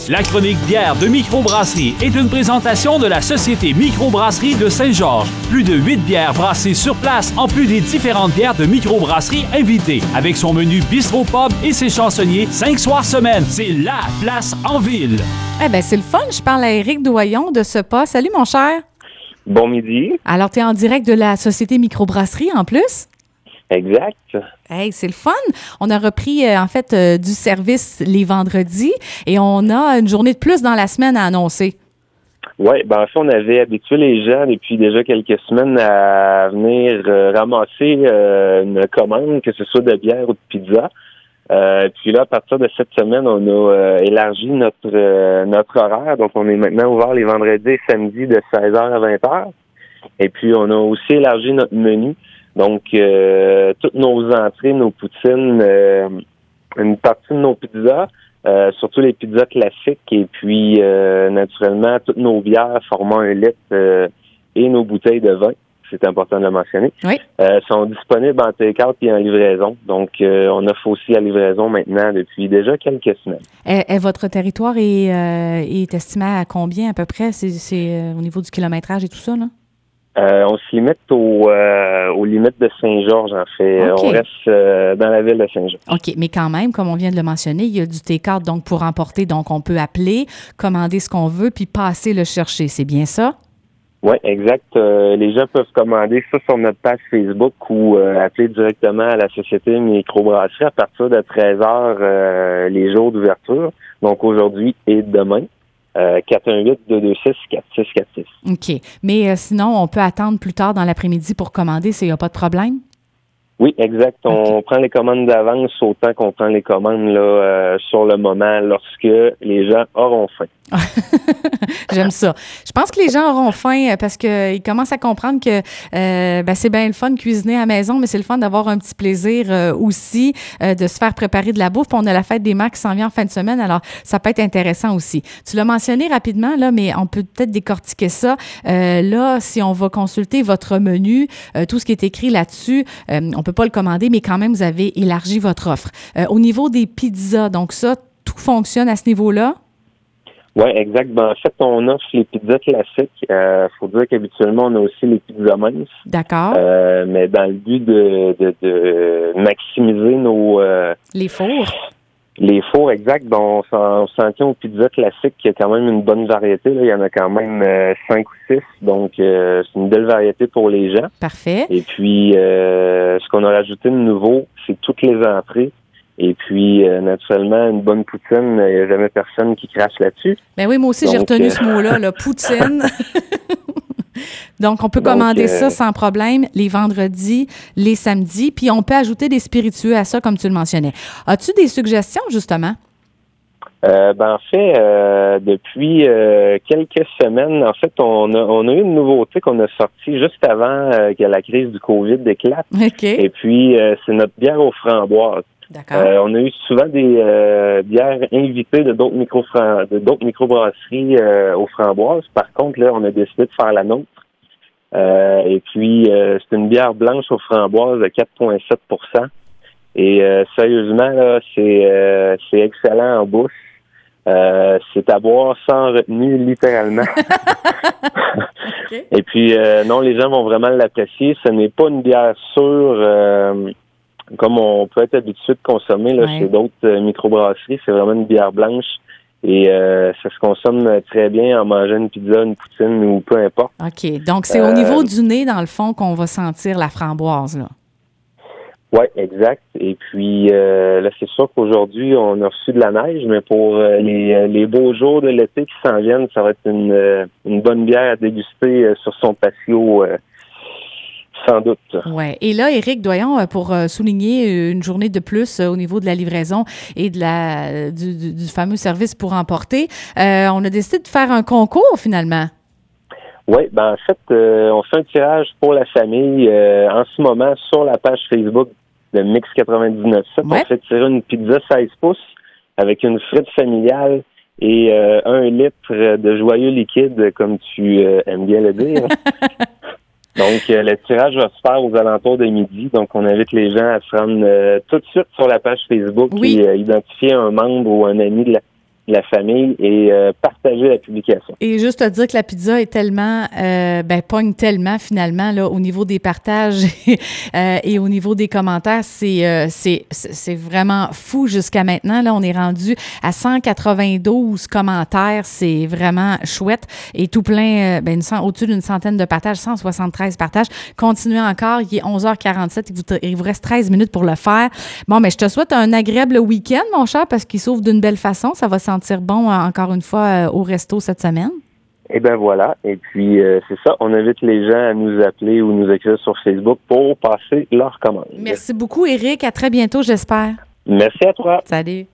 La chronique bière de Microbrasserie est une présentation de la Société Microbrasserie de Saint-Georges. Plus de 8 bières brassées sur place, en plus des différentes bières de microbrasserie invitées. Avec son menu bistrot-pub et ses chansonniers, 5 soirs semaine. C'est la place en ville. Eh bien, c'est le fun. Je parle à Éric Doyon de ce pas. Salut, mon cher. Bon midi. Alors, tu es en direct de la Société Microbrasserie, en plus? Exact. Hey, c'est le fun. On a repris, du service les vendredis et on a une journée de plus dans la semaine à annoncer. Oui, en fait, on avait habitué les gens depuis déjà quelques semaines à venir ramasser une commande, que ce soit de bière ou de pizza. Puis là, à partir de cette semaine, on a élargi notre horaire. Donc, on est maintenant ouvert les vendredis et samedis de 16h à 20h. Et puis, on a aussi élargi notre menu. Donc, toutes nos entrées, nos poutines, une partie de nos pizzas, surtout les pizzas classiques, et puis, naturellement, toutes nos bières formant 1 litre et nos bouteilles de vin, c'est important de le mentionner, oui. Sont disponibles en take-out et en livraison. Donc, on offre aussi la livraison maintenant depuis déjà quelques semaines. Et votre territoire est estimé à combien à peu près? C'est au niveau du kilométrage et tout ça, là? On se limite aux limites de Saint-Georges, en fait. Okay. On reste dans la ville de Saint-Georges. OK, mais quand même, comme on vient de le mentionner, il y a du take-out donc pour emporter. Donc, on peut appeler, commander ce qu'on veut, puis passer le chercher. C'est bien ça? Oui, exact. Les gens peuvent commander ça sur notre page Facebook ou appeler directement à la Société Microbrasserie à partir de 13h les jours d'ouverture. Donc, aujourd'hui et demain. 418-226-4646. OK. Mais sinon, on peut attendre plus tard dans l'après-midi pour commander, il n'y a pas de problème? Oui, exact. On prend les commandes d'avance autant qu'on prend les commandes là sur le moment lorsque les gens auront faim. J'aime ça. Je pense que les gens auront faim parce qu'ils commencent à comprendre que c'est bien le fun de cuisiner à la maison, mais c'est le fun d'avoir un petit plaisir aussi de se faire préparer de la bouffe. Puis on a la fête des mères qui s'en vient en fin de semaine, alors ça peut être intéressant aussi. Tu l'as mentionné rapidement, là, mais on peut peut-être décortiquer ça. Là, si on va consulter votre menu, tout ce qui est écrit là-dessus, on peut pas le commander, mais quand même, vous avez élargi votre offre. Au niveau des pizzas, donc ça, tout fonctionne à ce niveau-là? Oui, exact. En fait, on offre les pizzas classiques. Faut dire qu'habituellement, on a aussi les pizzas minces. D'accord. Mais dans le but de maximiser nos... les fours. Les fours, exact. On s'en tient aux pizzas classiques, qui a quand même une bonne variété. Là. Il y en a quand même 5 ou 6. Donc, c'est une belle variété pour les gens. Parfait. Et puis, ce qu'on a rajouté de nouveau, c'est toutes les entrées. Et puis, naturellement, une bonne poutine, il n'y a jamais personne qui crache là-dessus. Ben oui, moi aussi, j'ai retenu ce mot-là, là, poutine. Donc, on peut commander ça sans problème les vendredis, les samedis, puis on peut ajouter des spiritueux à ça, comme tu le mentionnais. As-tu des suggestions, justement? En fait, depuis quelques semaines, en fait, on a eu une nouveauté qu'on a sortie juste avant que la crise du COVID éclate. OK. Et puis, c'est notre bière aux framboises. D'accord. On a eu souvent des bières invitées de d'autres microbrasseries aux framboises. Par contre, là, on a décidé de faire la nôtre. Et puis, c'est une bière blanche aux framboises de 4,7 %. Et sérieusement, là, c'est excellent en bouche. C'est à boire sans retenue, littéralement. Okay. Et puis, non, les gens vont vraiment l'apprécier. Ce n'est pas une bière sûre comme on peut être habitué de consommer là, chez d'autres microbrasseries. C'est vraiment une bière blanche et ça se consomme très bien en mangeant une pizza, une poutine ou peu importe. OK. Donc, c'est au niveau du nez, dans le fond, qu'on va sentir la framboise, là. Oui, exact. Et puis, là, c'est sûr qu'aujourd'hui, on a reçu de la neige, mais pour les beaux jours de l'été qui s'en viennent, ça va être une bonne bière à déguster sur son patio sans doute. Oui. Et là, Éric Doyon, pour souligner une journée de plus au niveau de la livraison et de du fameux service pour emporter, on a décidé de faire un concours finalement. Oui, en fait, on fait un tirage pour la famille en ce moment sur la page Facebook de Mix 99.7. On fait tirer une pizza 16 pouces avec une frite familiale et 1 litre de joyeux liquide, comme tu aimes bien le dire. Donc, le tirage va se faire aux alentours de midi. Donc, on invite les gens à se rendre tout de suite sur la page Facebook et identifier un membre ou un ami la famille et partager la publication. Et juste te dire que la pizza est tellement, pogne tellement finalement là au niveau des partages et au niveau des commentaires, c'est vraiment fou jusqu'à maintenant. Là, on est rendu à 192 commentaires, c'est vraiment chouette et tout plein, au-dessus d'une centaine de partages, 173 partages. Continuez encore, il est 11h47, il vous reste 13 minutes pour le faire. Bon, mais je te souhaite un agréable week-end, mon cher, parce qu'il s'ouvre d'une belle façon. Ça va sentir bon, encore une fois, au resto cette semaine. Et ben voilà. Et puis, c'est ça. On invite les gens à nous appeler ou nous écrire sur Facebook pour passer leurs commandes. Merci beaucoup, Éric. À très bientôt, j'espère. Merci à toi. Salut.